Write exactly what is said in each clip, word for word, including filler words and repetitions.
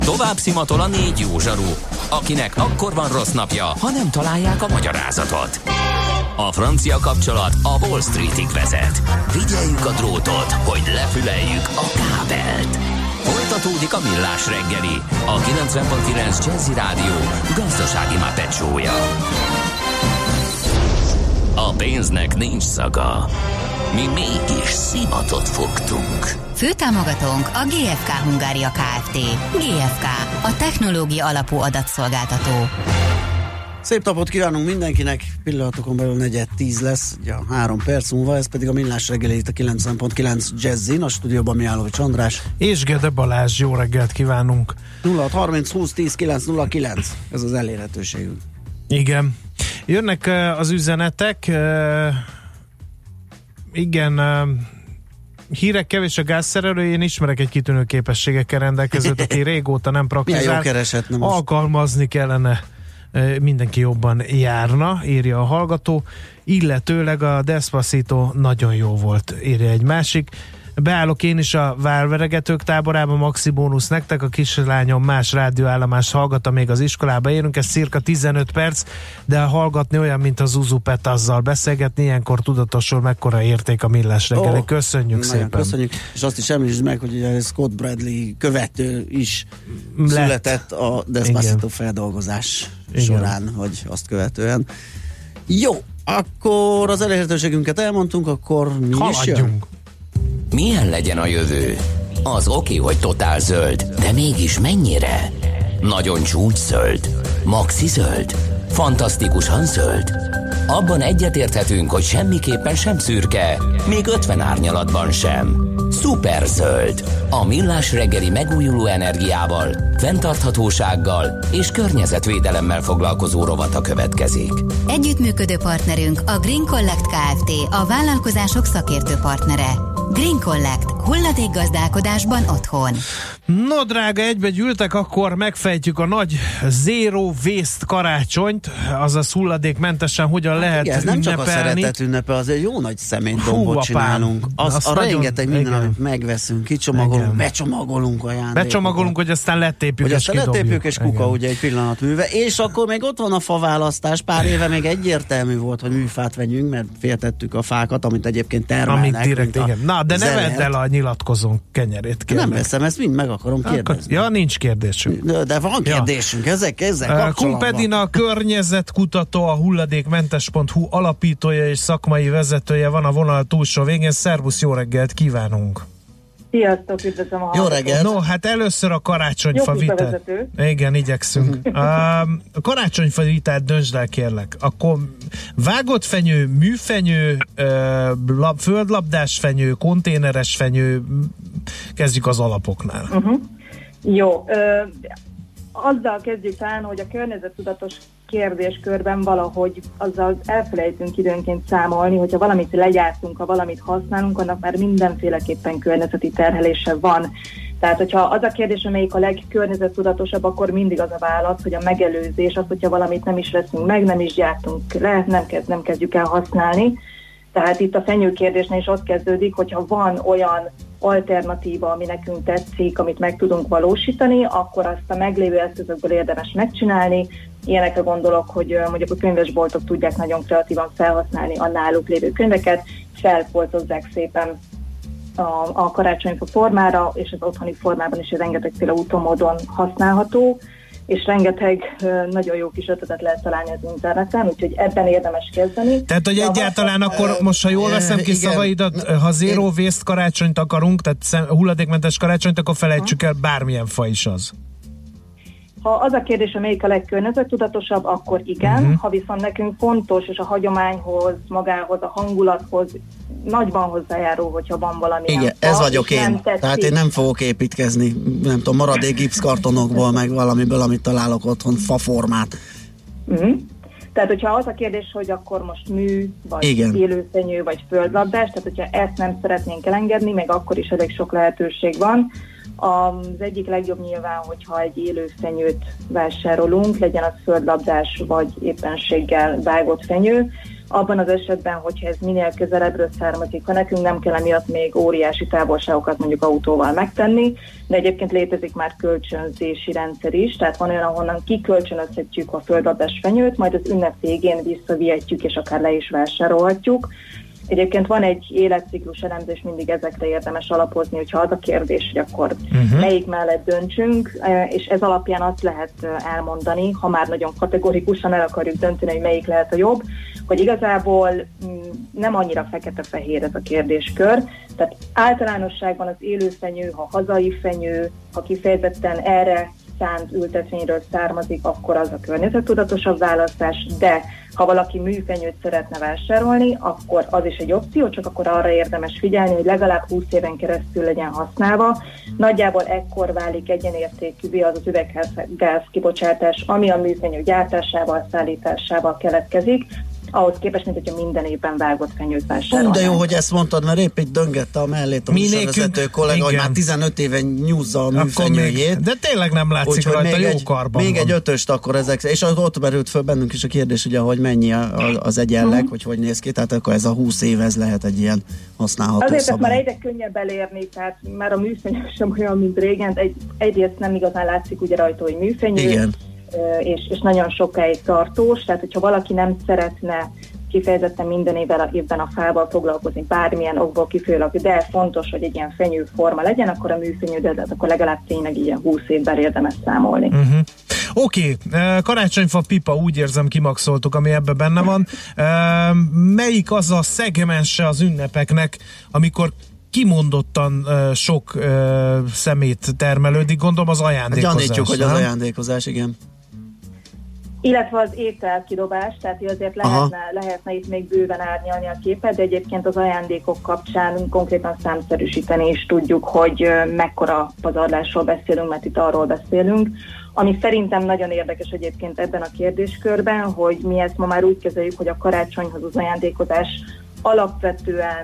Tovább szimatol a négy jó zsaru, akinek akkor van rossz napja, ha nem találják a magyarázatot. A francia kapcsolat a Wall Streetig vezet. Figyeljük a drótot, hogy lefüleljük a kábelt. Folytatódik a Millás reggeli, a kilencven pont kilenc Jazzy Rádió gazdasági mápecsója. A pénznek nincs szaga. Mi mégis szimatot fogtunk. Főtámogatónk a gé ef ká Hungária Kft. gé ef ká, a technológia alapú adatszolgáltató. Szép napot kívánunk mindenkinek, pillanatokon belül negyed tíz lesz, ugye három perc múlva, ez pedig a Millás reggeli itt a kilencven pont kilenc Jazzin, a stúdióban Mihálovics András. És Gede Balázs, jó reggelt kívánunk. nulla hat harminc húsz tíz kilenc nulla kilenc, ez az elérhetőségünk. Igen. Jönnek uh, az üzenetek, uh, igen, uh, hírek kevés a gázszerelő, én ismerek egy kitűnő képességekkel rendelkezőt, aki régóta nem praktizál. Alkalmazni kellene, mindenki jobban járna, írja a hallgató, illetőleg a Despacito nagyon jó volt, írja egy másik. Beállok én is a válveregetők táborába, maxi bónusz nektek, a kislányom más rádióállomás hallgatta, még az iskolába érünk, ez cirka tizenöt perc, de hallgatni olyan, mint az Zuzu Petazzal beszélgetni, ilyenkor tudatosul mekkora érték a Millás reggeli. Oh, köszönjük szépen. Köszönjük, és azt is említsd meg, hogy ugye Scott Bradley követő is lett. Született a Despacito igen. feldolgozás igen. során, vagy azt követően. Jó, akkor az elérhetőségünket elmondtunk, akkor mi haladjunk. Is jön? Milyen legyen a jövő? Az oké, hogy totál zöld, de mégis mennyire? Nagyon csúcs zöld? Maxi zöld? Fantasztikusan zöld? Abban egyetérthetünk, hogy semmiképpen sem szürke, még ötven árnyalatban sem. Szuper zöld. A Millás reggeli megújuló energiával, fenntarthatósággal és környezetvédelemmel foglalkozó rovata következik. Együttműködő partnerünk a Green Collect Kft. A vállalkozások szakértő partnere. Green Collect. Hulladékgazdálkodásban otthon. No, drága, egybe gyűltek, akkor megfejtjük a nagy Zero Waste karácsonyt, azaz hulladékmentesen hogyan hát lehet igen, ez nem ünnepelni. Csak a szeretet ünnepe, azért jó nagy személydombot csinálunk. Az, az a nagyon, rengeteg minden, igen. amit megveszünk, kicsomagolunk, igen. becsomagolunk ajándékokat. Becsomagolunk, hogy aztán lettépjük hogy és aztán kidobjuk. lettépjük és kuka, igen. ugye egy pillanatműve. És akkor még ott van a faválasztás. Pár éve még egyértelmű volt, hogy műfát vegyünk, mert féltettük a fákat, amit egyébként termelnek. Amik direkt, igen. Na, de ne vedd el a nyilatkozónk kenyerét, kérlek. Nem veszem, ezt mind meg akarom kérdezni. Ja, nincs kérdésünk. De, de van kérdésünk, ja. ezek, ezek kapcsolatban. Kumpedina környezetkutató, a hulladékmentes pont hu alapítója és szakmai vezetője van a vonal túlsó végén. Szervusz, jó reggelt kívánunk! Sziasztok, üdvözlöm a Jó reggelt! No, hát először a karácsonyfa vitát. Igen, igyekszünk. A karácsonyfa vitát döntsd el, kérlek. Akkor vágott fenyő, műfenyő, lab, földlabdás fenyő, konténeres fenyő, kezdjük az alapoknál. Uh-huh. Jó, ö, azzal kezdjük talán, hogy a környezettudatos kérdéskörben valahogy azzal elfelejtünk időnként számolni, hogyha valamit legyártunk, ha valamit használunk, annak már mindenféleképpen környezeti terhelése van. Tehát, hogyha az a kérdés, amelyik a legkörnyezettudatosabb, akkor mindig az a válasz, hogy a megelőzés, az, hogyha valamit nem is veszünk meg, nem is gyártunk le, nem, kezd, nem kezdjük el használni. Tehát itt a fenyő kérdésnél is ott kezdődik, hogyha van olyan alternatíva, ami nekünk tetszik, amit meg tudunk valósítani, akkor azt a meglévő eszközökből érdemes megcsinálni. Ilyenekre gondolok, hogy mondjuk a könyvesboltok tudják nagyon kreatívan felhasználni a náluk lévő könyveket, felfoltozzák szépen a, a karácsonyfa formára, és az otthoni formában is rengetegféle úton-módon használható, és rengeteg nagyon jó kis ötletet lehet találni az interneten, úgyhogy ebben érdemes kezdeni. Tehát, hogy egyáltalán akkor most, ha jól veszem ki szavaidat, ha zero waste karácsonyt akarunk, tehát hulladékmentes karácsonyt, akkor felejtsük el, bármilyen fa is az. Ha az a kérdés, amelyik a legkörnyezettudatosabb, akkor igen. Uh-huh. Ha viszont nekünk fontos, és a hagyományhoz, magához, a hangulathoz nagyban hozzájárul, hogyha van valami. Igen, ez fa, vagyok én. Tehát én nem fogok építkezni, nem tudom, maradék gipszkartonokból, meg valamiből, amit találok otthon, faformát. Uh-huh. Tehát, hogyha az a kérdés, hogy akkor most mű, vagy igen. élőfenyő, vagy földlabdás, tehát hogyha ezt nem szeretnénk elengedni, meg akkor is elég sok lehetőség van. Az egyik legjobb nyilván, hogyha egy élő fenyőt vásárolunk, legyen az földlabdás vagy éppenséggel vágott fenyő, abban az esetben, hogyha ez minél közelebbről származik, ha nekünk nem kell emiatt még óriási távolságokat mondjuk autóval megtenni, de egyébként létezik már kölcsönzési rendszer is, tehát van olyan, ahonnan kikölcsönözhetjük a földgabdás fenyőt, majd az ünnep végén visszavihetjük, és akár le is vásárolhatjuk. Egyébként van egy életciklus elemzés, mindig ezekre érdemes alapozni, hogyha az a kérdés, hogy akkor uh-huh. melyik mellett döntsünk, és ez alapján azt lehet elmondani, ha már nagyon kategorikusan el akarjuk dönteni, hogy melyik lehet a jobb, hogy igazából nem annyira fekete-fehér ez a kérdéskör. Tehát általánosságban az élőfenyő, ha hazai fenyő, ha kifejezetten erre szánt ültetvényről származik, akkor az a környezettudatosabb választás, de ha valaki műfenyőt szeretne vásárolni, akkor az is egy opció, csak akkor arra érdemes figyelni, hogy legalább húsz éven keresztül legyen használva. Nagyjából ekkor válik egyenértékűvé az az üvegház kibocsátás, ami a műfenyő gyártásával, szállításával keletkezik, ahhoz képest, mint hogyha minden évben vágott fenyőt vásárolnánk. De jó, hogy ezt mondtad, mert épp így döngette a mellét a műsorvezető kollega, hogy már tizenöt éve nyúzza a műfenyőjét. De tényleg nem látszik úgy, rajta, jó egy, karban Még van. egy ötöst akkor ezek, és ott merült föl bennünk is a kérdés, ugye, hogy mennyi az egyenleg, uh-huh. hogy hogy néz ki, tehát akkor ez a húsz év, ez lehet egy ilyen használható Azért szabály. már egyre könnyebb elérni, tehát már a műfenyő sem olyan, mint régen, egy, egyrészt nem igazán látszik ugye rajta, hogy műfenyő. Igen. És, és nagyon sokáig tartós, tehát hogyha valaki nem szeretne kifejezetten minden évvel, évben a fával foglalkozni, bármilyen okból kifolyólag, de fontos, hogy egy ilyen fenyőforma legyen, akkor a műfenyő, de akkor legalább tényleg ilyen húsz évben érdemes számolni. Uh-huh. Oké, okay. Karácsonyfa pipa, úgy érzem, kimaxoltuk, ami ebben benne van. Melyik az a szegmense az ünnepeknek, amikor kimondottan uh, sok uh, szemét termelődik, gondolom az ajándékozás. Gyanítjuk, hogy az ajándékozás, igen. Illetve az ételkidobás, tehát azért lehetne, lehetne itt még bőven árnyalni a képet, de egyébként az ajándékok kapcsán konkrétan számszerűsíteni is tudjuk, hogy mekkora pazarlásról beszélünk, mert itt arról beszélünk. Ami szerintem nagyon érdekes egyébként ebben a kérdéskörben, hogy mi ezt ma már úgy kezeljük, hogy a karácsonyhoz az ajándékozás alapvetően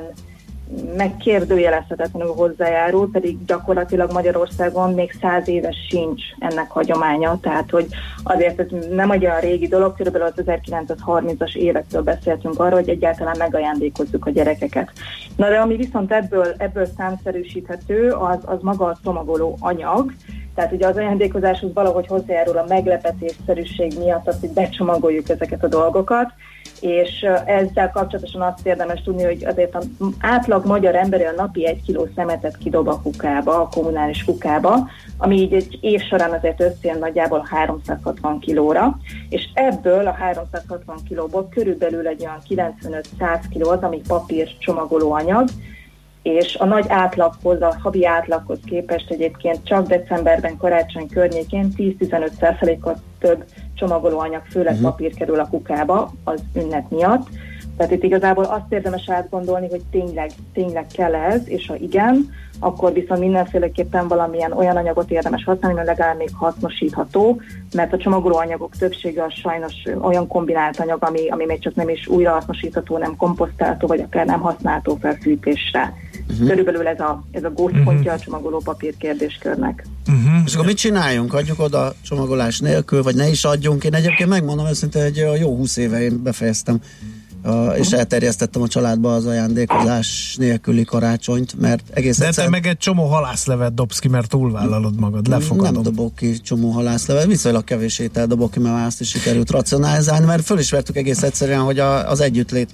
megkérdőjelezhetetlenül hozzájárul, pedig gyakorlatilag Magyarországon még száz éves sincs ennek hagyománya, tehát hogy azért ez nem egy olyan régi dolog, körülbelül az ezerkilencszázharmincas évektől beszéltünk arról, hogy egyáltalán megajándékozzuk a gyerekeket. Na de ami viszont ebből, ebből számszerűsíthető, az, az maga a csomagoló anyag, tehát ugye az ajándékozáshoz valahogy hozzájárul a meglepetésszerűség miatt azt, hogy becsomagoljuk ezeket a dolgokat, és ezzel kapcsolatosan azt érdemes tudni, hogy azért az átlag magyar emberi a napi egy kiló szemetet kidob a kukába, a kommunális kukába, ami így egy év során azért összejön nagyjából háromszázhatvan kilóra, és ebből a háromszázhatvan kilóból körülbelül egy olyan kilencvenöt-száz kiló az, ami papír csomagolóanyag, és a nagy átlaghoz, a havi átlaghoz képest egyébként csak decemberben, karácsony környékén tíz-tizenöt százalékot több csomagolóanyag, főleg uh-huh. papír kerül a kukába az ünnep miatt. Tehát itt igazából azt érdemes átgondolni, hogy tényleg, tényleg kell ez, és ha igen, akkor viszont mindenféleképpen valamilyen olyan anyagot érdemes használni, mert legalább még hasznosítható, mert a csomagolóanyagok többsége az sajnos olyan kombinált anyag, ami, ami még csak nem is újrahasznosítható, nem komposztálható, vagy akár nem használható fel fűtésre. Uh-huh. Körülbelül ez a, ez a gócpontja uh-huh. a csomagoló papír kérdéskörnek. Uh-huh. És akkor mit csináljunk? Adjuk oda csomagolás nélkül, vagy ne is adjunk? Én egyébként megmondom őszintén, hogy a jó húsz éve én befejeztem Uh, és elterjesztettem a családba az ajándékozás nélküli karácsonyt, mert egész De egyszer... te meg egy csomó halászlevet dobsz ki, mert túlvállalod magad, lefogadom. Nem dobok ki csomó halászlevet, viszonylag kevés étel dobok ki, mert már azt is sikerült racionalizálni, mert fölismertük egész egyszerűen, hogy a, az együttlét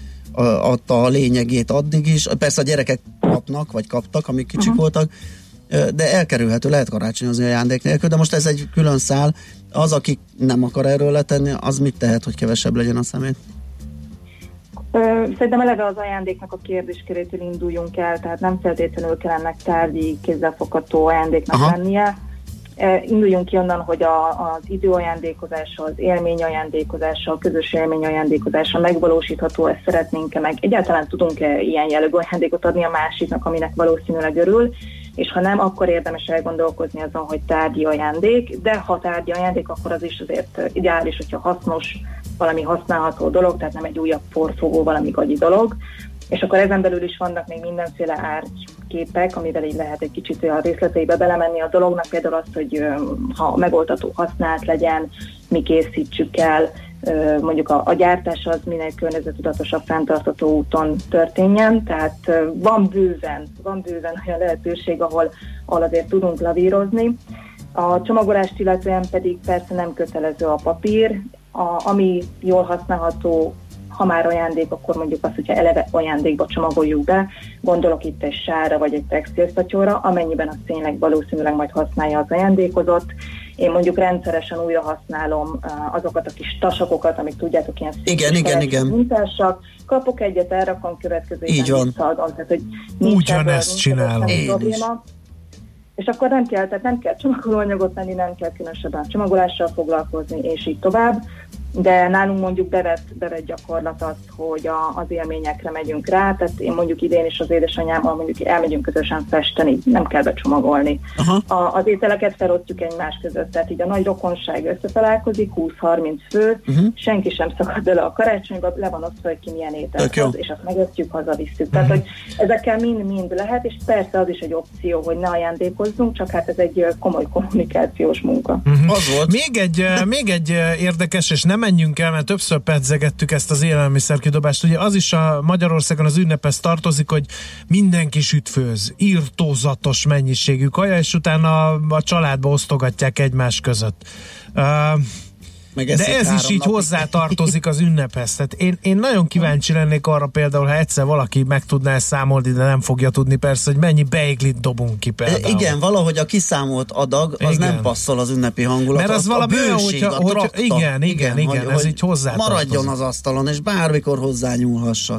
adta a lényegét addig is. Persze a gyerekek kapnak, vagy kaptak, amik kicsik uh-huh. voltak, de elkerülhető, lehet karácsonyozni ajándék nélkül, de most ez egy külön szál. Az, aki nem akar erről letenni, az mit tehet, hogy kevesebb legyen a szemét? Szerintem eleve az ajándéknak a kérdéskörétől induljunk el, tehát nem feltétlenül kell ennek tárgyi, kézzelfogható ajándéknak Aha. lennie. Induljunk ki onnan, hogy a, az időajándékozása, az élmény ajándékozása, a közös élmény ajándékozása megvalósítható, ezt szeretnénk-e meg. Egyáltalán tudunk-e ilyen jellegű ajándékot adni a másiknak, aminek valószínűleg örül, és ha nem, akkor érdemes elgondolkozni azon, hogy tárgyi ajándék, de ha tárgyi ajándék, akkor az is azért ideális, hogyha hasznos, valami használható dolog, tehát nem egy újabb porfogó, valami gagyi dolog. És akkor ezen belül is vannak még mindenféle árképek, amivel így lehet egy kicsit a részleteibe belemenni a dolognak, például azt, hogy ha megoldható használt legyen, mi készítsük el, mondjuk a, a gyártás az minél környezettudatosabb, fenntartható úton történjen, tehát van bőven, van bőven olyan lehetőség, ahol, ahol azért tudunk lavírozni. A csomagolást illetően pedig persze nem kötelező a papír, a, ami jól használható, ha már ajándék, akkor mondjuk azt, hogyha eleve ajándékba csomagoljuk be, gondolok itt egy sárra vagy egy textilszatyorra, amennyiben az tényleg valószínűleg majd használja az ajándékozott. Én mondjuk rendszeresen újra használom azokat a kis tasakokat, amik tudjátok, ilyen szép mintásak. Kapok egyet, elrakom, következő évben visszaadom. Tehát, hogy ugyanezt csinálom. Probléma. És akkor nem kell, tehát nem kell csomagolóanyagot venni, nem kell különösebben csomagolással foglalkozni, és így tovább. De nálunk mondjuk bevett, bevett gyakorlat az, hogy a, az élményekre megyünk rá, tehát én mondjuk idén is az édesanyámmal mondjuk elmegyünk közösen festeni, nem kell becsomagolni. A, az ételeket felosztjuk egymás között, tehát így a nagy rokonság összetalálkozik, húsz-harminc fő, uh-huh. senki sem szakad bele a karácsonyba, le van osztva, hogy ki milyen ételt hoz, és azt megosztjuk, hazavisszük. Uh-huh. Tehát, hogy ezekkel mind-mind lehet, és persze az is egy opció, hogy ne ajándékozzunk, csak hát ez egy komoly kommunikációs munka. Uh-huh. Az volt. Még egy, még egy érdekes, és nem menjünk el, mert többször pedzegettük ezt az élelmiszerkidobást. Ugye az is a Magyarországon az ünnephez tartozik, hogy mindenki sütfőz, írtózatos mennyiségű kaja, és utána a, a családba osztogatják egymás között. Uh, de ez is így hozzátartozik az ünnephez. Tehát én, én nagyon kíváncsi lennék arra például, ha egyszer valaki meg tudná ezt számolni, de nem fogja tudni persze, hogy mennyi beiglit dobunk ki például. Igen, valahogy a kiszámolt adag az igen. nem passzol az ünnepi hangulat. Mert az, az valami olyan, hogyha, a hogyha, igen, igen, igen, igen, hogy, ez hogy így hozzátartozik. Maradjon az asztalon, és bármikor hozzányúlhassak.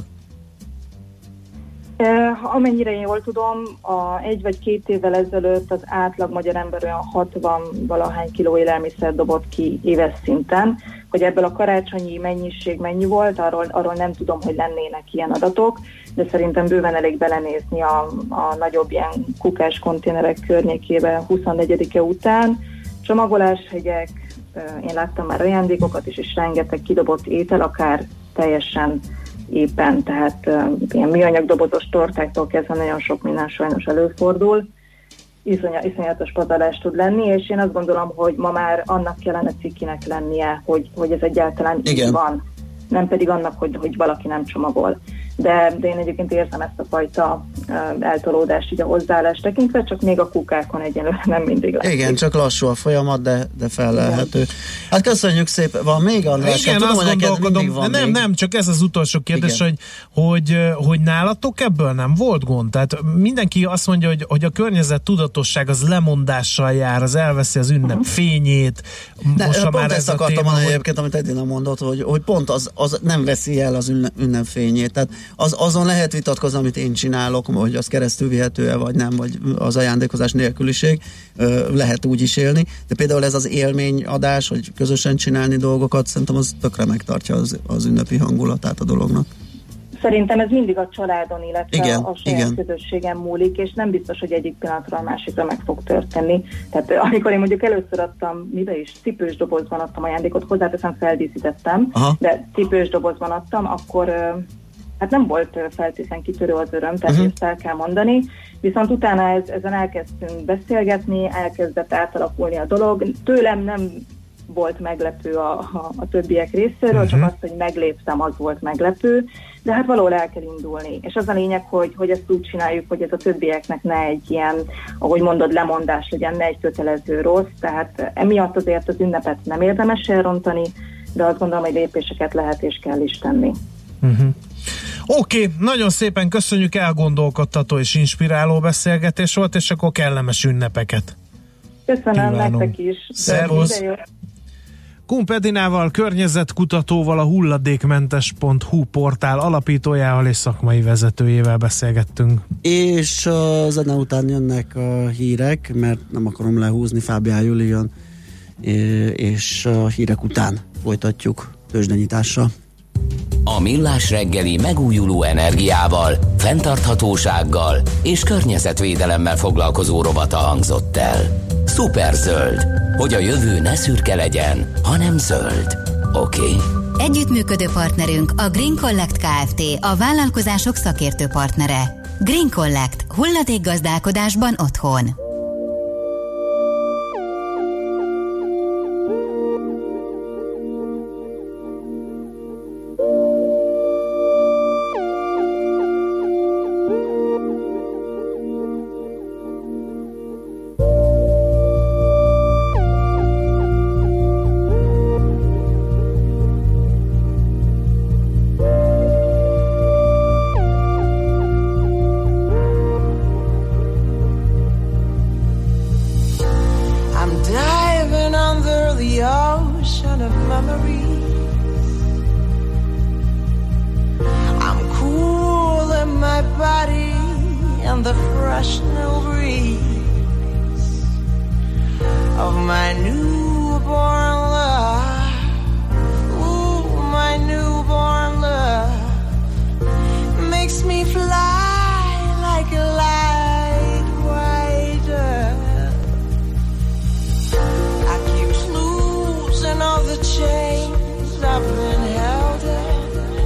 Amennyire én jól tudom, a egy vagy két évvel ezelőtt az átlag magyar ember olyan hatvan-valahány kiló élelmiszer dobott ki éves szinten, hogy ebből a karácsonyi mennyiség mennyi volt, arról, arról nem tudom, hogy lennének ilyen adatok, de szerintem bőven elég belenézni a, a nagyobb ilyen kukás konténerek környékébe huszonnegyedike után. Csomagoláshegyek, én láttam már ajándékokat is, és rengeteg kidobott étel, akár teljesen éppen, tehát uh, ilyen műanyag dobozos tortáktól kezdve nagyon sok minden sajnos előfordul. Iszonya, iszonyatos pazarlás tud lenni, és én azt gondolom, hogy ma már annak kellene cikkinek lennie, hogy, hogy ez egyáltalán így van. Nem pedig annak, hogy, hogy valaki nem csomagol. De, de én egyébként érzem ezt a fajta uh, eltolódást így a hozzáállást tekintve, csak még a kukákon egyenlően nem mindig lesz. Igen, csak lassú a folyamat, de, de fellelhető. Hát köszönjük szépen, van még, András? Igen, tudom, azt gondolkodom, van nem, még. nem, csak ez az utolsó kérdés, hogy, hogy, hogy nálatok ebből nem volt gond? Tehát mindenki azt mondja, hogy, hogy a környezet tudatosság az lemondással jár, az elveszi az ünnep uh-huh. fényét. Most de, pont ezt akartam mondani hogy... egyébként, amit Edina mondott, hogy, hogy pont az, az nem veszi el az ünnep, ünnep fényét. Tehát Az, azon lehet vitatkozni, amit én csinálok, hogy az keresztül vihető-e, vagy nem, vagy az ajándékozás nélküliség, lehet úgy is élni, de például ez az élményadás, hogy közösen csinálni dolgokat, szerintem az tökre megtartja az, az ünnepi hangulatát a dolognak. Szerintem ez mindig a családon, illetve igen, a saját igen. közösségen múlik, és nem biztos, hogy egyik pillanatról a másikra meg fog történni. Tehát amikor én mondjuk először adtam, mibe is, cipős dobozban adtam ajándékot, hozzáteszem feldíszítettem, aha. de cipős dobozban adtam, akkor hát nem volt feltétlenül kitörő az öröm, tehát uh-huh. ezt el kell mondani, viszont utána ez, ezen elkezdtünk beszélgetni, elkezdett átalakulni a dolog. Tőlem nem volt meglepő a, a, a többiek részéről, uh-huh. csak azt, hogy megléptem, az volt meglepő, de hát valahol el kell indulni. És az a lényeg, hogy, hogy ezt úgy csináljuk, hogy ez a többieknek ne egy ilyen, ahogy mondod, lemondás legyen, ne egy kötelező rossz, tehát emiatt azért az ünnepet nem érdemes elrontani, de azt gondolom, hogy lépéseket lehet és kell is tenni. Uh-huh. Oké, okay, nagyon szépen köszönjük, elgondolkodtató és inspiráló beszélgetés volt, és akkor kellemes ünnepeket. Köszönöm, nektek is. Szervusz! Kump Edinával, környezetkutatóval, a hulladékmentes pont hu portál alapítójával és szakmai vezetőjével beszélgettünk. És a zene után jönnek a hírek, mert nem akarom lehúzni, Fábián Júli jön, és a hírek után folytatjuk tőzsdenyítással. A Millás reggeli megújuló energiával, fenntarthatósággal és környezetvédelemmel foglalkozó rovata hangzott el. Szuperzöld, hogy a jövő ne szürke legyen, hanem zöld. Oké? Okay. Együttműködő partnerünk a Green Collect Kft., a vállalkozások szakértő partnere. Green Collect. Hulladékgazdálkodásban otthon. ocean of memories. I'm cool in my body and the fresh new breeze of my newborn love. Ooh, my newborn love makes me fly like a light white dove. I keep losing all the chains I've been held in.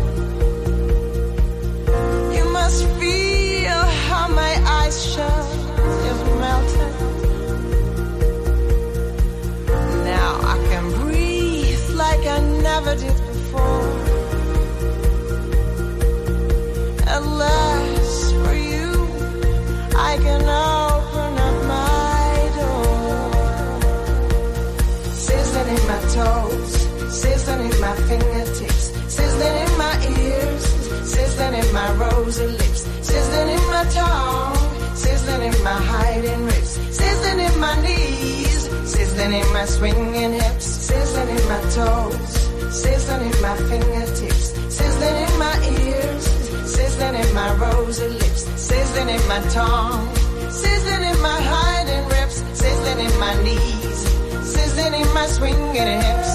You must feel how my ice shell is melting. Now I can breathe like I never did before. At last, for you, I can open up my door. Sizzling in my toes, sizzling in my fingertips, sizzling in my ears, sizzling in my rosy lips, sizzling in my tongue, sizzling in my hiding ribs, sizzling in my knees, sizzling in my swinging hips, sizzling in my toes, sizzling in my fingertips, sizzling in my ears, sizzling in my rosy lips, sizzling in my tongue, sizzling in my hiding ribs, sizzling in my knees, sizzling in my swinging hips.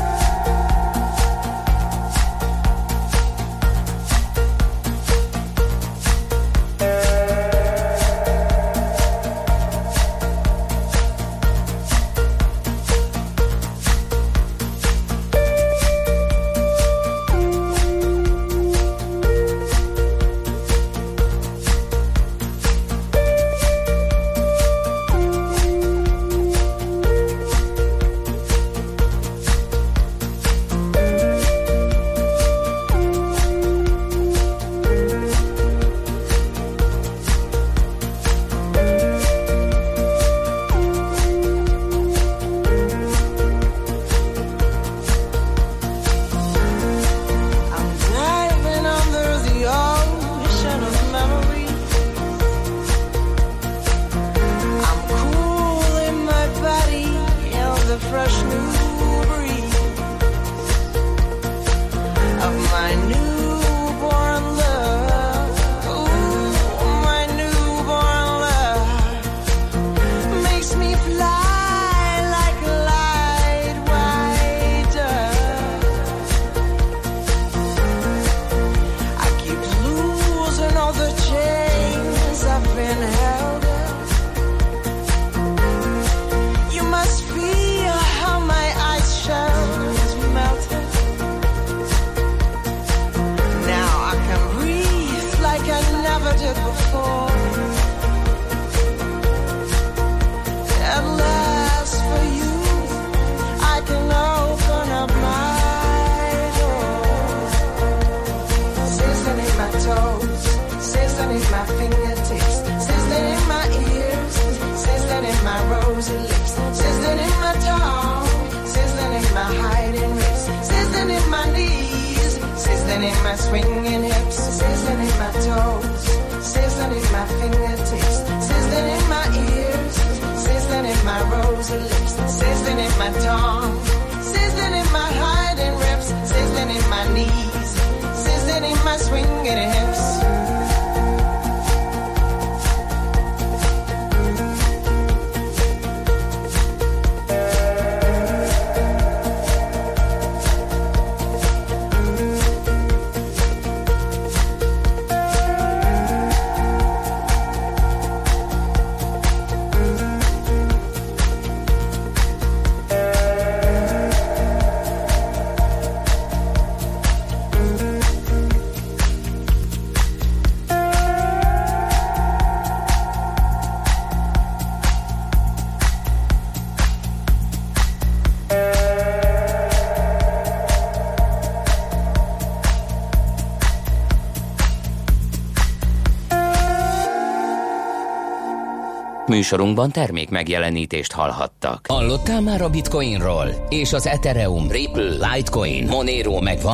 Műsorunkban termék megjelenítést hallhattak. Hallottál már a Bitcoinról? És az Ethereum, Ripple, Litecoin, Monero megvan?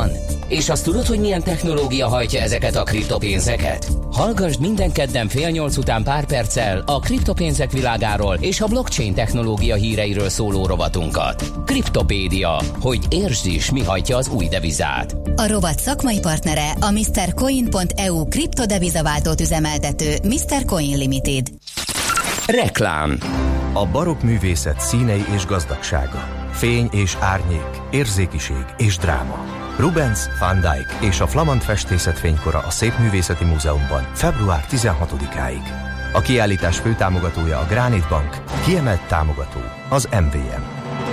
És azt tudod, hogy milyen technológia hajtja ezeket a kriptopénzeket? Hallgasd minden kedden fél nyolc után pár perccel a kriptopénzek világáról és a blockchain technológia híreiről szóló rovatunkat. Kriptopédia, hogy értsd is, mi hajtja az új devizát. A rovat szakmai partnere a mister Coin pont e u kriptodevizaváltót üzemeltető mister Coin Limited. Reklám. A barokk művészet színei és gazdagsága, fény és árnyék, érzékiség és dráma. Rubens, Van Dyck és a flamand festészet fénykora a Szépművészeti Múzeumban február tizenhatodikáig. A kiállítás főtámogatója a Granit Bank, kiemelt támogató az em vé em.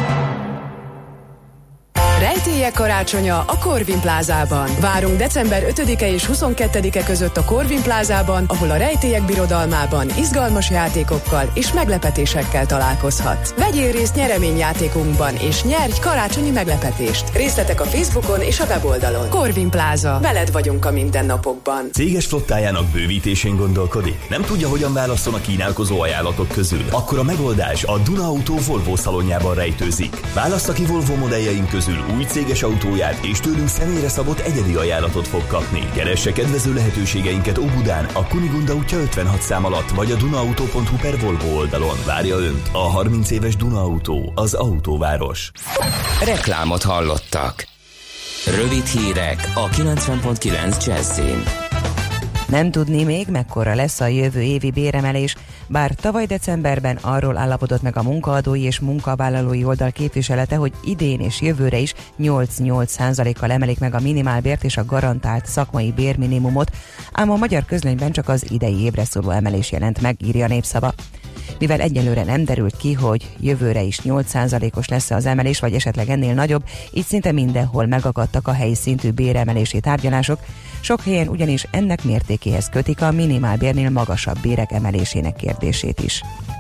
Rejtélyek karácsonya a Corvin Plázában. Várunk december ötödike és huszonkettedike között a Corvin Plázában, ahol a rejtélyek birodalmában izgalmas játékokkal és meglepetésekkel találkozhatsz. Vegyél részt nyereményjátékunkban és nyerj karácsonyi meglepetést. Részletek a Facebookon és a weboldalon. Corvin Pláza. Veled vagyunk a mindennapokban. Céges flottájának bővítésén gondolkodik? Nem tudja, hogyan válasszon a kínálkozó ajánlatok közül? Akkor a megoldás a Duna Auto Volvo szalonjában rejtőzik. Válassza ki Volvo modelljeink közül új céges autóját, és tőlünk személyre szabott egyedi ajánlatot fog kapni. Keresse kedvező lehetőségeinket Óbudán, a Kunigunda útja ötvenhat szám alatt, vagy a dunaauto pont hu per Volvo oldalon. Várja Önt a harminc éves Duna Autó, az autóváros. Reklámot hallottak. Rövid hírek a kilencven pont kilenc Jazzin. Nem tudni még, mekkora lesz a jövő évi béremelés, bár tavaly decemberben arról állapodott meg a munkaadói és munkavállalói oldal képviselete, hogy idén és jövőre is nyolc-nyolc százalékkal emelik meg a minimálbért és a garantált szakmai bérminimumot, ám a magyar közlönyben csak az idei évre szóló emelés jelent meg, írja a Népszava. Mivel egyelőre nem derült ki, hogy jövőre is nyolc százalékos lesz az emelés, vagy esetleg ennél nagyobb, így szinte mindenhol megakadtak a helyi szintű béremelési tárgyalások, sok helyen ugyanis ennek mértékéhez kötik a minimálbérnél magasabb bérek emelésének kérdését is.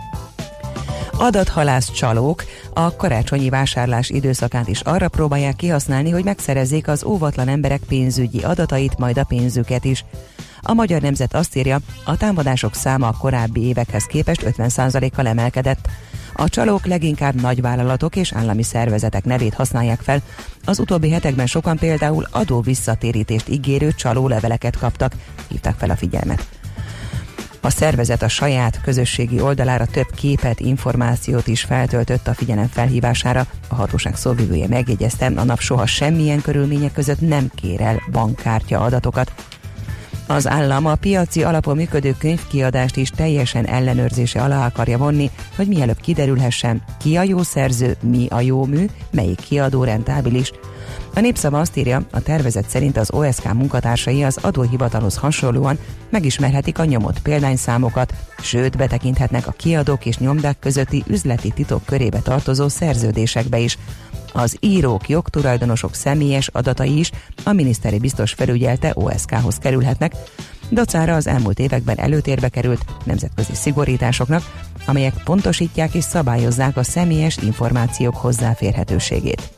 Adathalász csalók a karácsonyi vásárlás időszakát is arra próbálják kihasználni, hogy megszerezzék az óvatlan emberek pénzügyi adatait, majd a pénzüket is. A Magyar Nemzet azt írja, a támadások száma a korábbi évekhez képest ötven százalékkal emelkedett. A csalók leginkább nagyvállalatok és állami szervezetek nevét használják fel. Az utóbbi hetekben sokan például adóvisszatérítést ígérő csalóleveleket kaptak, hívták fel a figyelmet. A szervezet a saját közösségi oldalára több képet, információt is feltöltött a figyelem felhívására. A hatóság szóvivője megjegyezte, a nap soha semmilyen körülmények között nem kér el bankkártya adatokat. Az állam a piaci alapon működő könyvkiadást is teljesen ellenőrzése alá akarja vonni, hogy mielőbb kiderülhessen, ki a jó szerző, mi a jó mű, melyik kiadó rentábilis. A Népszava azt írja, a tervezet szerint az o es ká munkatársai az adóhivatalhoz hasonlóan megismerhetik a nyomott példányszámokat, sőt betekinthetnek a kiadók és nyomdák közötti üzleti titok körébe tartozó szerződésekbe is. Az írók, jogtulajdonosok személyes adatai is a miniszteri biztos felügyelte o es ká-hoz kerülhetnek, dacára az elmúlt években előtérbe került nemzetközi szigorításoknak, amelyek pontosítják és szabályozzák a személyes információk hozzáférhetőségét.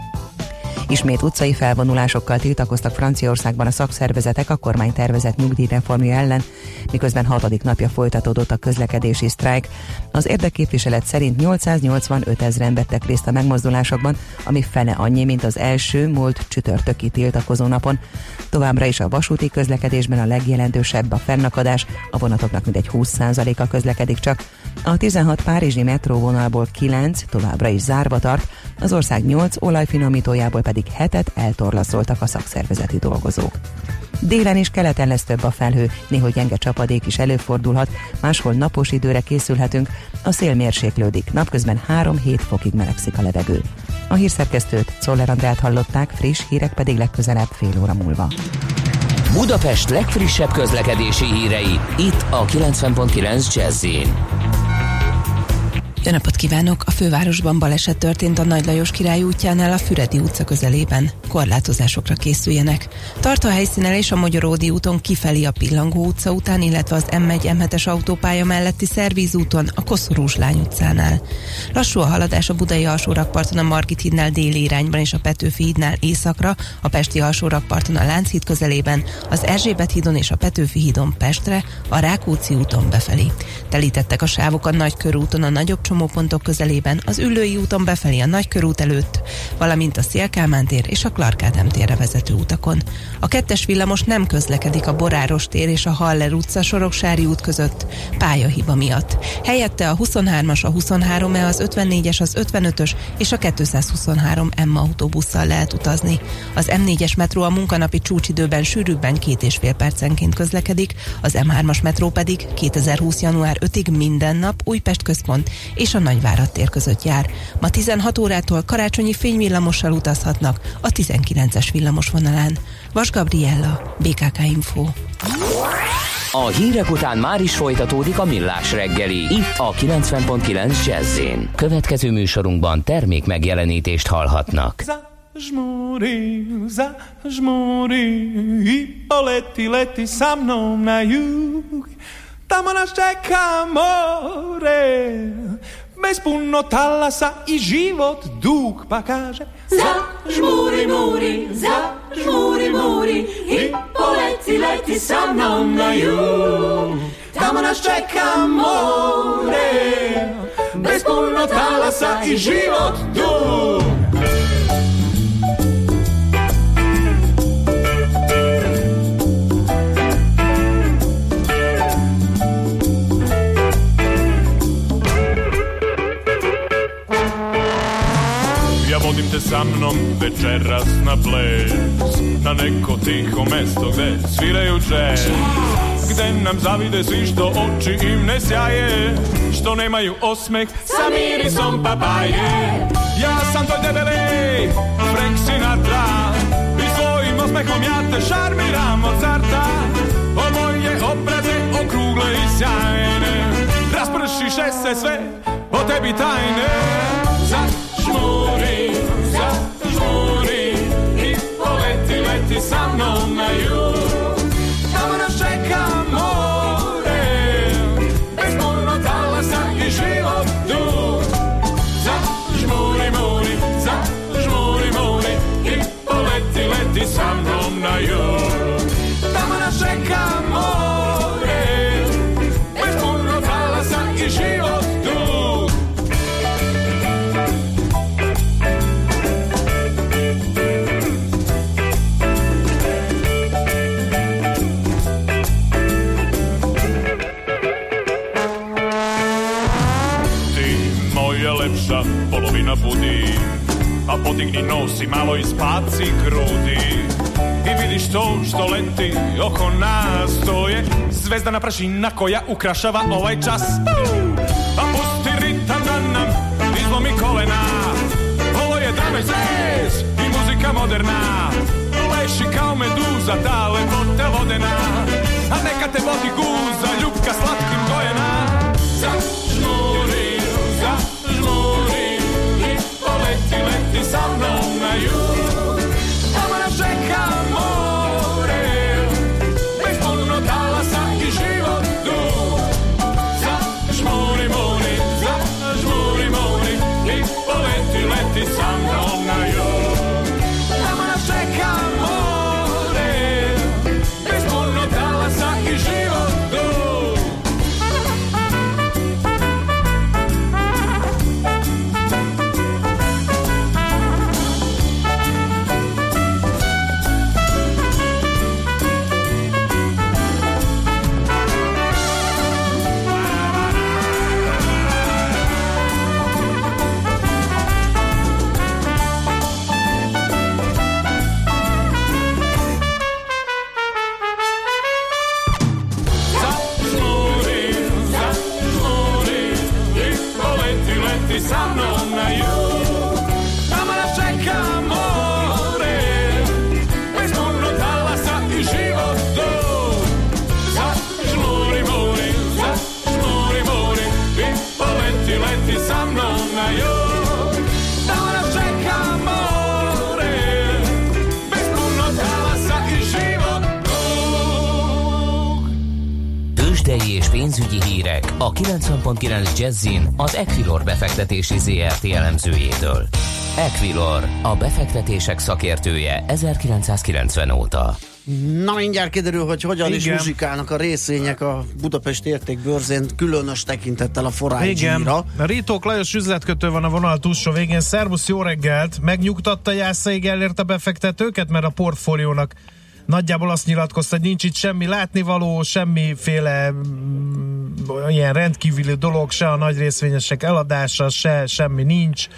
Ismét utcai felvonulásokkal tiltakoztak Franciaországban a szakszervezetek a kormány tervezett nyugdíjreformja ellen, miközben hatodik napja folytatódott a közlekedési sztrájk. Az érdekképviselet szerint nyolcszáznyolcvanöt ezren vettek részt a megmozdulásokban, ami fele annyi, mint az első múlt csütörtöki tiltakozó napon. Továbbra is a vasúti közlekedésben a legjelentősebb a fennakadás, a vonatoknak mindegy húsz százaléka közlekedik csak. A tizenhat párizsi metróvonalból kilenc továbbra is zárva tart, az ország nyolc olajfinomítójából pedig hetet eltorlaszoltak a szakszervezeti dolgozók. Délen és keleten lesz több a felhő, néhogy gyenge csapadék is előfordulhat, máshol napos időre készülhetünk, a szél mérséklődik, napközben három-hét fokig melegszik a levegő. A hírszerkesztőt, Czoller Andrát hallották, friss hírek pedig legközelebb fél óra múlva. Budapest legfrissebb közlekedési hírei, itt a kilencven pont kilenc Jazz-in. Jó napot kívánok! A fővárosban baleset történt a Nagy Lajos Király útjánál a Füredi utca közelében. Korlátozásokra készüljenek. Tart a helyszínen és a Magyaródi úton kifelé a Pillangó utca után, illetve az em egy em hetes autópálya melletti Szervízúton a Koszorús Lány utcánál. Lassú a haladás a Budai alsórakparton a Margit hídnál déli irányban és a Petőfi hídnál északra, a Pesti alsórakparton a Lánchíd közelében, az Erzsébet hídon és a Petőfi hídon Pestre, a Rákóczi úton befelé. Telítettek a sávok a Nagykörúton a nagyobb csomópontok közelében, az Üllői úton befelé a Nagykörút előtt, valamint a Széll-Kálmán tér és a Clark Ádám térre vezető utakon. A kettes villamos nem közlekedik a Boráros tér és a Haller utca Soroksári út között pályahiba miatt. Helyette a huszonhármas, a huszonhárom E, az ötvennégyes, az ötvenötös és a kétszázhuszonhárom M autóbusszal lehet utazni. Az M négyes metró a munkanapi csúcsidőben sűrűbben két és fél percenként közlekedik, az M hármas metró pedig kétezer-húsz január ötödikéig minden nap Újpest központ és a Nagyvárad tér között jár. Ma tizenhat órától karácsonyi fényvillamossal utazhatnak a tizenkilences villamos vonalán. Vas Gabriella, bé ká ká Info. A hírek után már is folytatódik a Millás reggeli, itt a kilencven pont kilenc Jazz-én. Következő műsorunkban termék megjelenítést hallhatnak. Zažmuri, zažmuri i poleti, leti sa mnom na jug. Tamo nas čeka more, bez puno talasa i život dug, pa kaže zažmuri, muri, zažmuri, muri i poleti, leti sa mnom na jug. Tamo nas čeka more, bez puno talasa i život dug. Vodim te sa mnom večeras na ples, na neko tiho mesto gde sviraju džez, gde nam zavide svi što oči im ne sjaje, što nemaju osmeh sa mirisom papaje. Ja sam tvoj debeli Frank Sinatra i svojim osmehom ja te šarmiram od starta. O moje obraze okrugle i sjajne, raspršiše se sve o tebi tajne. Zažmuri, zažmuri i poleti, leti sa mnom na jug. Tamo nas čeka more, bez puno talasa i život dug. Zažmuri, muri, zažmuri, muri i poleti, leti sa mnom na jug. Tamo nas čeka more, bez puno talasa i život dug. Polovina budi, a podigni nos i malo ispaci grudi. I vidiš to što leti oko nas, to je zvezdana prašina koja ukrašava ovaj čas. A pusti ritam da nam izlomi kolena, ovo je drum and bass i muzika moderna. Leši kao meduza, ta lepota vodena, a neka te vodi guza, ljubka slatkim dojena. Zažmuri, zažmuri i poleti, leti sa mnom na jug. Tamo nas čeka more, bez puno talasa i život dug. Zažmuri, muri, zažmuri, muri i poleti, leti sa mnom na jug. Tamo nas čeka more, bez puno talasa i život dug. Sa mnom na jug, tamo nas čeka more, bez puno talasa i život dug. Zažmuri, muri, zažmuri, muri i poleti, leti sa mnom na jug. Tamo nas čeka more, bez puno talasa i život dug. Tőzsdei és pénzügyi hírek a kilencven pont kilenc Jazz-in az Equilor befektetési zé er té elemzőjétől. Equilor, a befektetések szakértője ezerkilencszázkilencven óta. Na, mindjárt kiderül, hogy hogyan Igen. is muzsikálnak a részvények a Budapest értékbörzén, különös tekintettel a forágyra. A Ritók Lajos üzletkötő van a vonal túlsó végén. Szervusz, jó reggelt! Megnyugtatta Jászai Gellért a befektetőket, mert a portfóliónak nagyjából azt nyilatkozta, hogy nincs itt semmi látnivaló, semmiféle mm, ilyen rendkívüli dolog, se a nagy részvényesek eladása, se semmi nincs.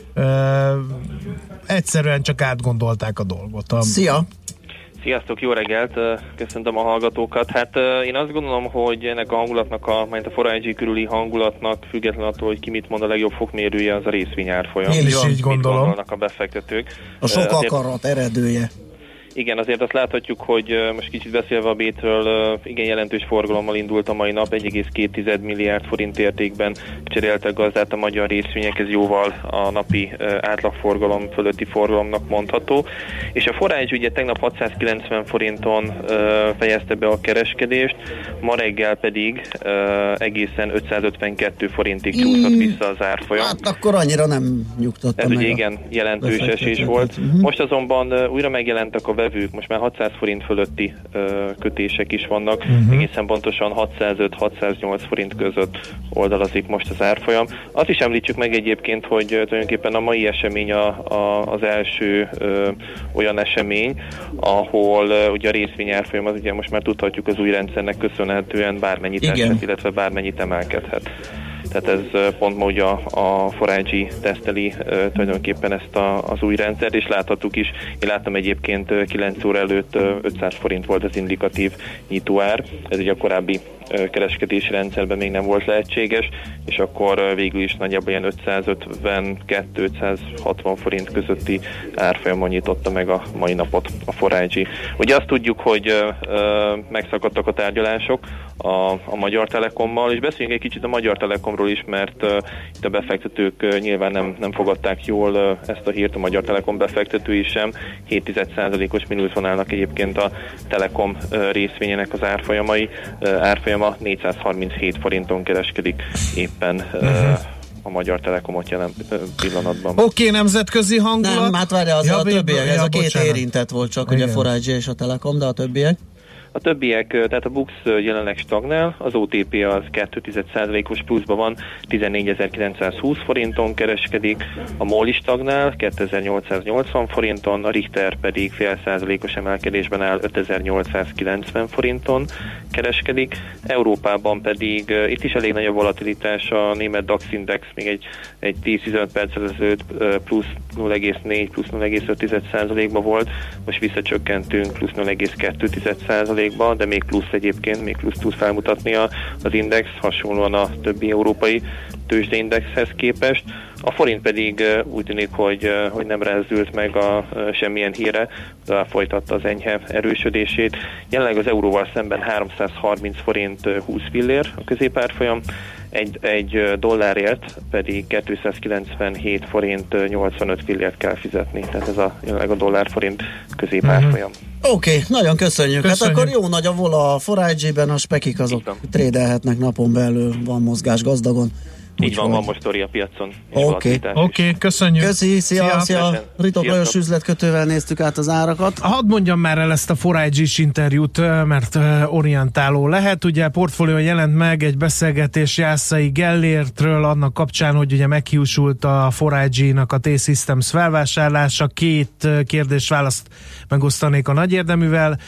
Ö, egyszerűen csak átgondolták a dolgot. A... Szia! Sziasztok, jó reggelt, köszöntöm a hallgatókat. Hát én azt gondolom, hogy ennek a hangulatnak, a, mint a forágyi körüli hangulatnak, függetlenül attól, hogy ki mit mond, a legjobb fokmérője az a részvényárfolyam. Én is így gondolom. Gondolnak a befektetők. A sok Azért... akarat eredője. Igen, azért azt láthatjuk, hogy most kicsit beszélve a Bétről, igen jelentős forgalommal indult a mai nap, egy egész két milliárd forint értékben cseréltek gazdát a magyar részvények, ez jóval a napi átlagforgalom fölötti forgalomnak mondható. És a forágy ugye tegnap hatszázkilencven forinton fejezte be a kereskedést, ma reggel pedig egészen ötszázötvenkettő forintig csúszott vissza az árfolyam. Hát akkor annyira nem nyugtatta Ez meg. ugye igen jelentős esés volt. Uh-huh. Most azonban újra megjelentek a vevők, most már hatszáz forint fölötti ö, kötések is vannak, uh-huh. egészen pontosan hatszázöt-hatszáznyolc forint között oldalazik most az árfolyam. Azt is említsük meg egyébként, hogy tulajdonképpen a mai esemény a, a, az első ö, olyan esemény, ahol ö, ugye a részvényárfolyam az ugye most már tudhatjuk az új rendszernek köszönhetően bármennyit eshet, illetve bármennyit emelkedhet. Tehát ez pont ma ugye a, a forágyi teszteli e, tulajdonképpen ezt a, az új rendszert, és láthattuk is, én láttam egyébként kilenc óra előtt ötszáz forint volt az indikatív nyitóár, ez ugye a korábbi e, kereskedési rendszerben még nem volt lehetséges, és akkor végül is nagyjából ilyen ötszázötvenkettő-ötszázhatvan forint közötti árfolyamon nyitotta meg a mai napot a forágyi. Ugye azt tudjuk, hogy e, megszakadtak a tárgyalások a, a Magyar Telekommal, és beszéljünk egy kicsit a Magyar Telekomról is, mert uh, itt a befektetők uh, nyilván nem, nem fogadták jól uh, ezt a hírt, a Magyar Telekom befektetői sem. hét egész egy százalékos mínuszon állnak egyébként a Telekom uh, részvényének az árfolyamai. Uh, árfolyama négyszázharminchét forinton kereskedik éppen uh, uh-huh. a Magyar Telekomot jelen uh, pillanatban. Oké, okay, nemzetközi hangulat. Nem, hát várja, az ja, a többiek, ja, ez a két bocsánat. Érintett volt csak, igen. Ugye a Forágyi és a Telekom, de a többiek? A többiek, tehát a Bux jelenleg stagnál, az o té pé az két százalékos pluszban van, tizennégyezer-kilencszázhúsz forinton kereskedik, a MOL is stagnál, kétezer-nyolcszáznyolcvan forinton, a Richter pedig fél százalékos emelkedésben áll, ötezer-nyolcszázkilencven forinton kereskedik, Európában pedig uh, itt is elég nagy a volatilitás, a német DAX index még egy, egy tíz-tizenöt perccel ezelőtt uh, plusz nulla egész négy, plusz nulla egész öt százalékban volt, most visszacsökkentünk plusz nulla egész kettő százalékba, de még plusz egyébként, még plusz tud felmutatni az index, hasonlóan a többi európai tőzsdeindexhez képest. A forint pedig úgy tűnik, hogy, hogy nem rezdült meg a semmilyen híre, de folytatta az enyhe erősödését. Jelenleg az euróval szemben háromszázharminc forint húsz fillér a középárfolyam, egy, egy dollárért pedig kétszázkilencvenhét forint nyolcvanöt fillért kell fizetni, tehát ez a, jelenleg a dollár-forint középárfolyam. Uh-huh. Oké, okay, nagyon köszönjük. köszönjük. Hát akkor jó nagy a vola a forágyében, a spekik azok trédelhetnek napon belül, van mozgás gazdagon. Így van, van most sztori a piacon. Oké, okay. okay, köszönjük. Köszi, szia, szia. szia. Ritók Lajos üzletkötővel néztük át az árakat. Hadd mondjam már el ezt a forágyi-s interjút, mert orientáló lehet. Ugye portfólió jelent meg egy beszélgetés Jászai Gellértről annak kapcsán, hogy ugye meghiúsult a forágyi-nak a T-Systems felvásárlása. Két kérdés-választ megosztanék a nagy érdeművel.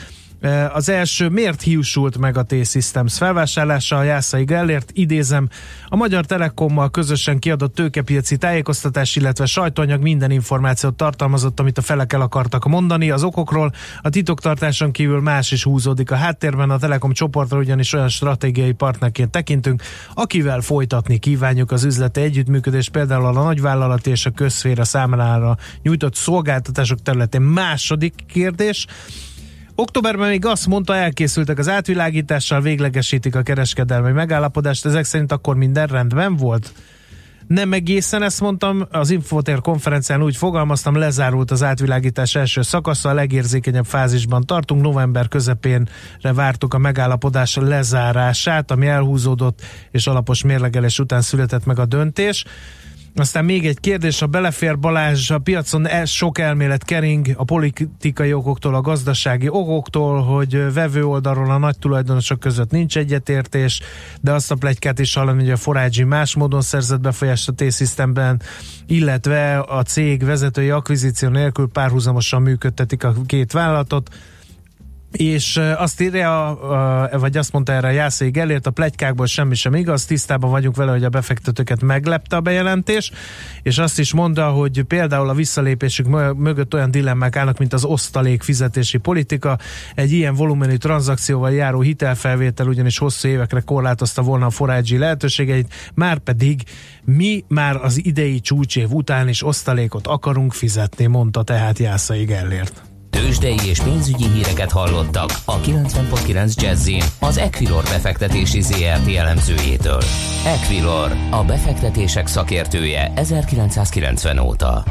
Az első, miért hiúsult meg a T-Systems felvásárlása? A Jászai Gellért, idézem, a Magyar Telekommal közösen kiadott tőkepiaci tájékoztatás, illetve sajtóanyag minden információt tartalmazott, amit a felek el akartak mondani az okokról. A titoktartáson kívül más is húzódik a háttérben, a Telekom csoportra ugyanis olyan stratégiai partnerként tekintünk, akivel folytatni kívánjuk az üzleti együttműködést, például a nagyvállalati és a közszféra számára nyújtott szolgáltatások területén. Második kérdés, októberben még azt mondta, elkészültek az átvilágítással, véglegesítik a kereskedelmi megállapodást, ezek szerint akkor minden rendben volt? Nem egészen ezt mondtam, az Infotér konferencián úgy fogalmaztam, lezárult az átvilágítás első szakasza, a legérzékenyebb fázisban tartunk, november közepénre vártuk a megállapodás lezárását, ami elhúzódott, és alapos mérlegelés után született meg a döntés. Aztán még egy kérdés, a belefér Balázs, a piacon sok elmélet kering a politikai okoktól, a gazdasági okoktól, hogy vevő oldalról a nagy tulajdonosok között nincs egyetértés, de azt a pletykát is hallani, hogy a Forágyi más módon szerzett befolyást a T-Systems-ben, illetve a cég vezetői akvizíció nélkül párhuzamosan működtetik a két vállalatot. És azt írja, vagy azt mondta erre a Jászai Gellért, a pletykákból semmi sem igaz, tisztában vagyunk vele, hogy a befektetőket meglepte a bejelentés, és azt is mondta, hogy például a visszalépésük mögött olyan dilemmák állnak, mint az osztalék fizetési politika, egy ilyen volumenű tranzakcióval járó hitelfelvétel ugyanis hosszú évekre korlátozta volna a Forágyi lehetőségeit, már pedig mi már az idei csúcsév után is osztalékot akarunk fizetni, mondta tehát Jászai Gellért. Tőzsdei és pénzügyi híreket hallottak a kilencven pont kilenc Jazzin az Equilor befektetési zé er té elemzőjétől. Equilor, a befektetések szakértője ezerkilencszázkilencven óta.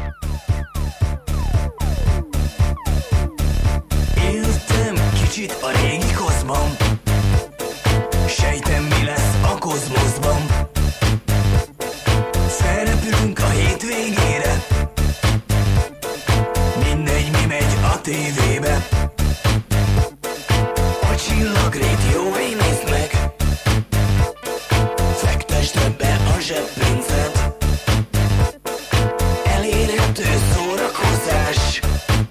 Éltem kicsit a régi kozban, sejtem mi lesz a kozmoszban. Felrepülünk a hétvégére, mindegy mi megy a tévébe. A csillagrét jó nézd meg, fektesd be a zseppénzed. Elérhető szórakozás,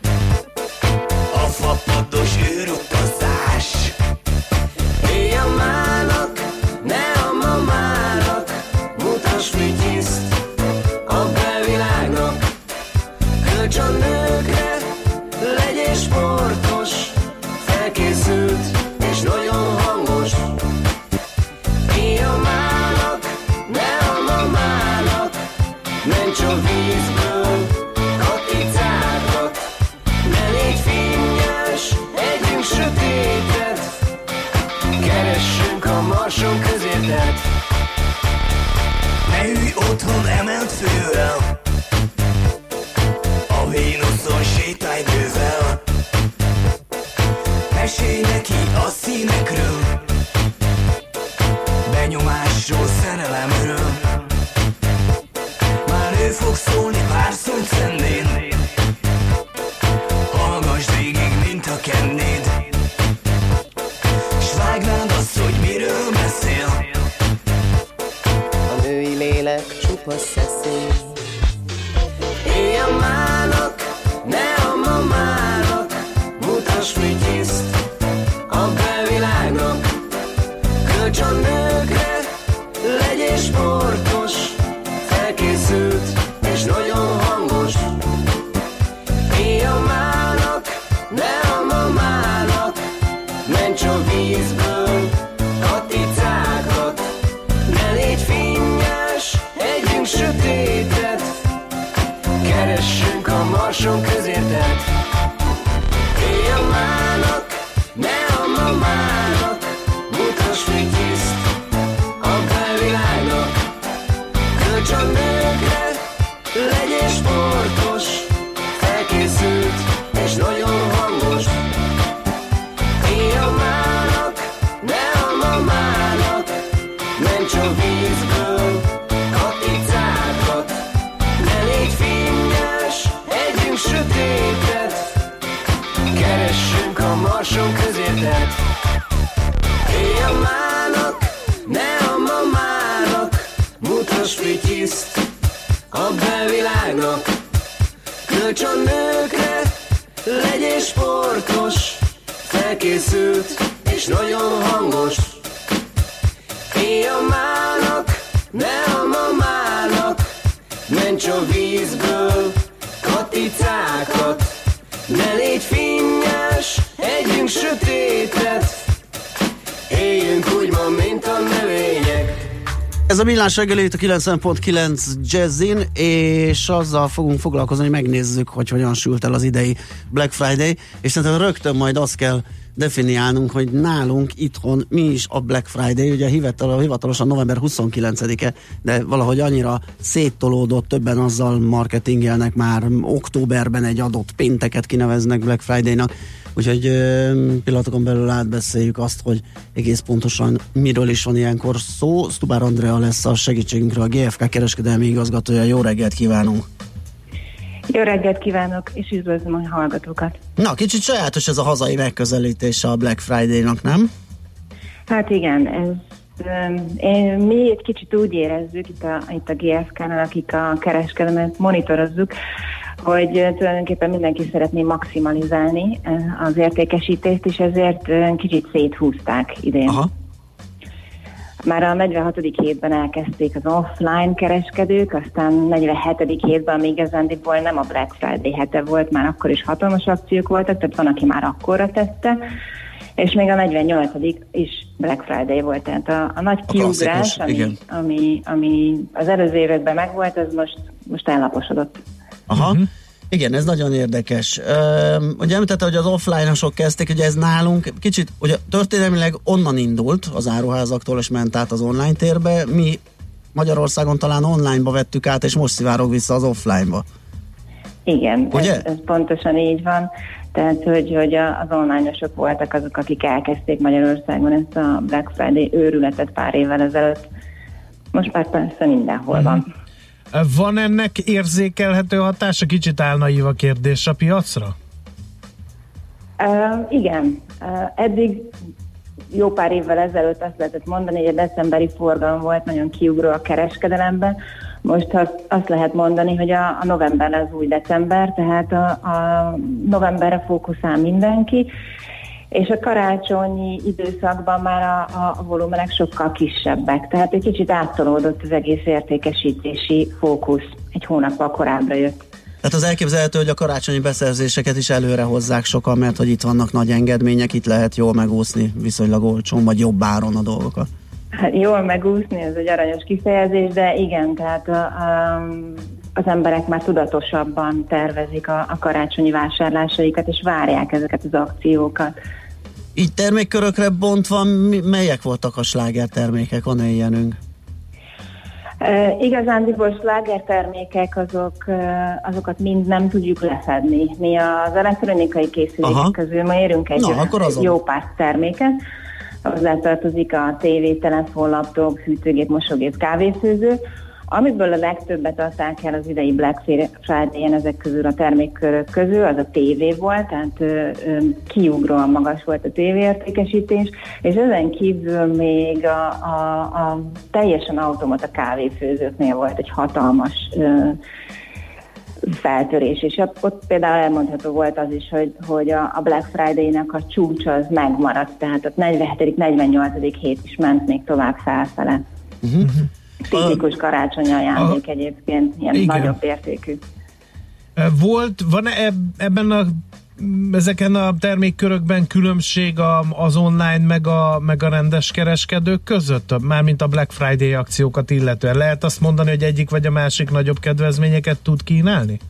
a fapados űrutazás. Éjjel mának, ne a mamának, mutasd vigyiszt a belvilágnak. Kölcs a nőkre, legyél sportos, felkészült és nagyon hangos. Éjjel mának, ne a mamának, ments a vízből, katicákat. Ne légy finnyes, együnk sötétet, keressünk a marson közértet. Ne ülj otthon emelt fővel, a Vénuszon sétálj bővel. Mesélj neki a színekről, benyomásról, szerelemről. Már ő fog szólni pár szót szendén, hallgass végig, mint a kennéd. S vágnád azt, hogy miről beszél, a női lélek csupa szeszély. Éjjel mának, ne a mamának, mutasd vigyiszt a belvilágnak. Kölcs a nőkre, legyél sportos, felkészült és nagyon hangos. Éjjel mának, ne a mamának, ments a vízből, katicákat. Ne légy finnyes, együnk sötétet, keressünk a marson közértet. Éjjel mának, ne a mamának, mutasd vigyiszt a belvilágnak. Kölcs a nőkre, legyél sportos, felkészült és nagyon hangos. Éjjel mának, ne a mamának, ments a vízből, katicákat. Ne légy finnyes, együnk sötétet, keressünk a marson közértet. Éjjel mának, ne a mamának, mutasd vigyiszt a belvilágnak. Kölcs a nőkre, legyél sportos, felkészült és nagyon hangos. Éjjel mának, ne a mamának, ments a vízből, katicákat. Ne légy finnyes, együnk sötétet, éljünk úgy ma, mint a növények. Ez a Millás reggeli itt a kilencven pont kilenc Jazzin, és azzal fogunk foglalkozni, hogy megnézzük, hogy hogyan sült el az idei Black Friday, és szerintem rögtön majd azt kell definiálnunk, hogy nálunk itthon mi is a Black Friday, ugye hivatal, hivatalosan november huszonkilencedike, de valahogy annyira széttolódott, többen azzal marketingelnek már, októberben egy adott pénteket kineveznek Black Friday-nak, úgyhogy pillanatokon belül átbeszéljük azt, hogy egész pontosan miről is van ilyenkor szó. Stubár Andrea lesz a segítségünkre, a gé ef ká kereskedelmi igazgatója. Jó reggelt kívánunk! Jó reggelt kívánok, és üdvözlöm a hallgatókat! Na, kicsit sajátos ez a hazai megközelítése a Black Friday-nak, nem? Hát igen, ez, én, mi egy kicsit úgy érezzük itt a, itt a gé ef ká-nál, akik a kereskedelmet monitorozzuk, hogy tulajdonképpen mindenki szeretné maximalizálni az értékesítést, és ezért kicsit széthúzták idén. Aha. Már a negyvenhatodik hétben elkezdték az offline kereskedők, aztán negyvenhetedik hétben még igazándiból nem a Black Friday hete volt, már akkor is hatalmas akciók voltak, tehát van, aki már akkorra tette, és még a negyvennyolcadik is Black Friday volt, tehát a, a nagy kiugrás, ami, ami, ami az előző években megvolt, az most, most ellaposodott. Aha. Uh-huh. Igen, ez nagyon érdekes. Üm, ugye említette, hogy az offline-osok kezdték, ugye ez nálunk kicsit, ugye történelmileg onnan indult az áruházaktól, és ment át az online térbe. Mi Magyarországon talán online-ba vettük át, és most szivárog vissza az offline-ba. Igen, ez, ez pontosan így van. Tehát, hogy, hogy az online-osok voltak azok, akik elkezdték Magyarországon ezt a Black Friday őrületet pár évvel ezelőtt. Most már persze mindenhol mm-hmm. van. Van ennek érzékelhető hatása? Kicsit álnaív a kérdés a piacra? Uh, igen. Uh, eddig jó pár évvel ezelőtt azt lehetett mondani, hogy a decemberi forgalom volt nagyon kiugró a kereskedelemben. Most azt, azt lehet mondani, hogy a, a november az új december, tehát a, a novemberre fókuszál mindenki, és a karácsonyi időszakban már a, a, a volumenek sokkal kisebbek, tehát egy kicsit áttolódott az egész értékesítési fókusz, egy hónappal korábbra jött. Tehát az elképzelhető, hogy a karácsonyi beszerzéseket is előre hozzák sokan, mert hogy itt vannak nagy engedmények, itt lehet jól megúszni viszonylag olcsón, vagy jobb áron a dolgokat. Hát jól megúszni, ez egy aranyos kifejezés, de igen, tehát a, a, az emberek már tudatosabban tervezik a, a karácsonyi vásárlásaikat, és várják ezeket az akciókat. Így termékkörökre bontva, melyek voltak a slágertermékek, van-e ilyenünk? E, igazándiból slágertermékek, azok, azokat mind nem tudjuk lefedni. Mi az elektronikai készülékek közül ma érünk egy Na, jó pár terméket. Hozzá tartozik a tévé, telefon, laptop, hűtőgép, mosógép, kávéfőző. Amiből a legtöbbet adták el az idei Black Friday-en ezek közül a termékkörök közül, az a tévé volt, tehát ö, ö, kiugróan magas volt a tévéértékesítés, és ezen kívül még a, a, a teljesen automata kávéfőzőknél volt egy hatalmas ö, feltörés, és ott például elmondható volt az is, hogy, hogy a, a Black Friday-nak a csúcsa az megmaradt, tehát a negyvenhetedik negyvennyolcadik hét is ment még tovább felfele. Uh-huh. Tipikus karácsonyi ajándék uh, egyébként, ilyen igen. nagyobb értékű. Volt, van-e ebben a ezeken a termékkörökben különbség a, az online meg a, meg a rendes kereskedők között? Mármint a Black Friday akciókat illetően. Lehet azt mondani, hogy egyik vagy a másik nagyobb kedvezményeket tud kínálni?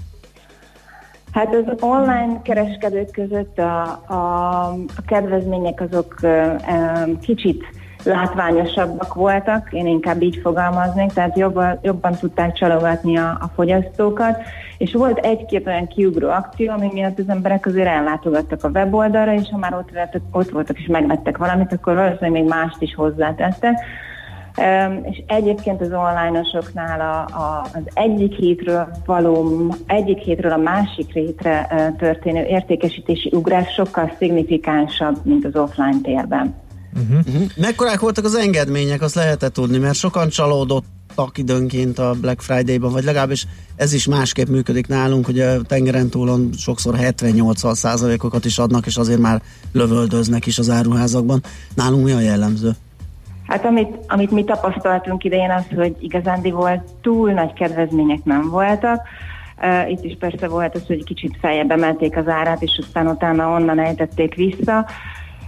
Hát az online kereskedők között a, a, a kedvezmények azok ö, ö, kicsit látványosabbak voltak, én inkább így fogalmaznék, tehát jobban, jobban tudták csalogatni a, a fogyasztókat, és volt egy-két olyan kiugró akció, ami miatt az emberek azért ellátogattak a weboldalra, és ha már ott, vettek, ott voltak és megvettek valamit, akkor valószínűleg még mást is hozzátettek. Um, és egyébként az online-osoknál a, a, az egyik hétről való, egyik hétről a másik hétre uh, történő értékesítési ugrás sokkal szignifikánsabb, mint az offline térben. Uh-huh. Uh-huh. Mekkorák voltak az engedmények, azt lehet tudni, mert sokan csalódottak időnként a Black Friday-ban, vagy legalábbis ez is másképp működik nálunk, hogy a tengeren túlon sokszor hetven-nyolcvan százalékokat is adnak, és azért már lövöldöznek is az áruházakban. Nálunk mi a jellemző? Hát amit, amit mi tapasztaltunk idején az, hogy igazándiból túl nagy kedvezmények nem voltak. Uh, itt is persze volt az, hogy kicsit feljebb emelték az árát, és aztán utána onnan ejtették vissza.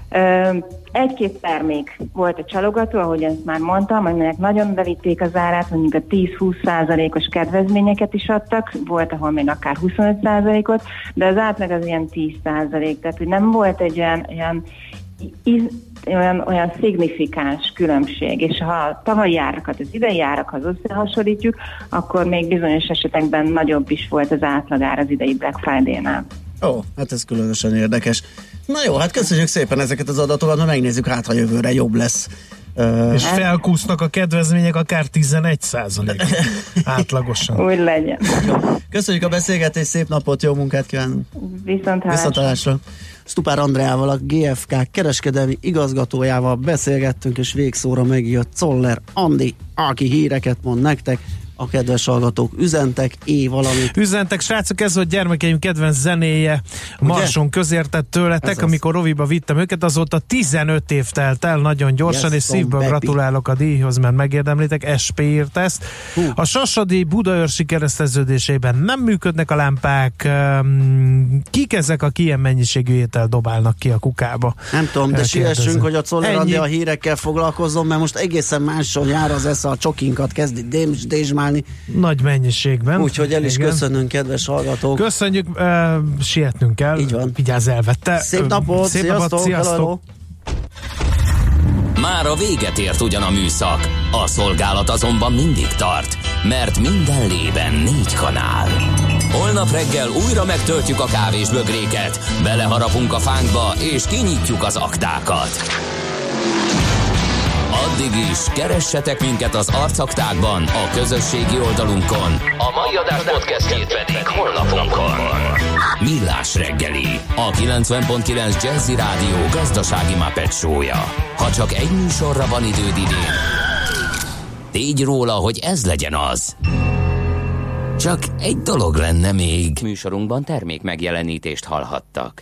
Egy-két termék volt a csalogató, ahogy ezt már mondtam, aminek nagyon bevitték az árát, mondjuk a tíz-húsz százalékos kedvezményeket is adtak, volt, ahol még akár huszonöt százalékot, de az átlag az ilyen tíz százalék, tehát hogy nem volt egy olyan, olyan, olyan, olyan szignifikáns különbség, és ha a tavalyi árakat az idei árakhoz összehasonlítjuk, akkor még bizonyos esetekben nagyobb is volt az átlagár az idei Black Friday-nál. Ó, hát ez különösen érdekes. Na jó, hát köszönjük szépen ezeket az adatokat, mert megnézzük, hát ha jövőre jobb lesz. Uh, és felkúsznak a kedvezmények akár tizenegy százalék átlagosan. Úgy legyen. Köszönjük a beszélgetést, szép napot, jó munkát kívánunk. Viszontlátásra. Viszontlátásra. Stupár Andreával, a gé ef ká kereskedelmi igazgatójával beszélgettünk, és végszóra megjött Czoller Andi, aki híreket mond nektek. A kedves hallgatók üzentek, é valamit. Üzentek, srácok, ez volt gyermekeim kedvenc zenéje, Marson közértett tőletek, ez amikor az. Roviba vittem őket, azóta tizenöt év telt el, nagyon gyorsan, yes, és szívből Pepi. Gratulálok a díjhoz, mert megérdemlitek, es pé írt ezt. Hú. A Sasadi Budaörsi kereszteződésében nem működnek a lámpák, kik ezek, aki ilyen mennyiségű étel dobálnak ki a kukába? Nem tudom, de siessünk, hogy a Czoller Andi a hírekkel foglalkozzon, mert most egészen máson jár az esze, a csokinkat kezdi dézsmálni. Nagy mennyiségben. Úgyhogy el is igen. Köszönünk, kedves hallgatók. Köszönjük, uh, sietnünk kell. Így van. Vigyázz, elvette. Szép napot, Szép sziasztok, napot, sziasztok. Már a véget ért ugyan a műszak, a szolgálat azonban mindig tart, mert minden lében négy kanál. Holnap reggel újra megtöltjük a kávés bögréket, beleharapunk a fánkba és kinyitjuk az aktákat. Addig is keressetek minket az arcaktákban, a közösségi oldalunkon. A mai adás podcastjét pedig honlapunkon. Millás reggeli, a kilencven pont kilenc Jazzy Rádió gazdasági Muppet show-ja. Ha csak egy műsorra van időd idén, tégy róla, hogy ez legyen az. Csak egy dolog lenne még. Műsorunkban termék megjelenítést hallhattak.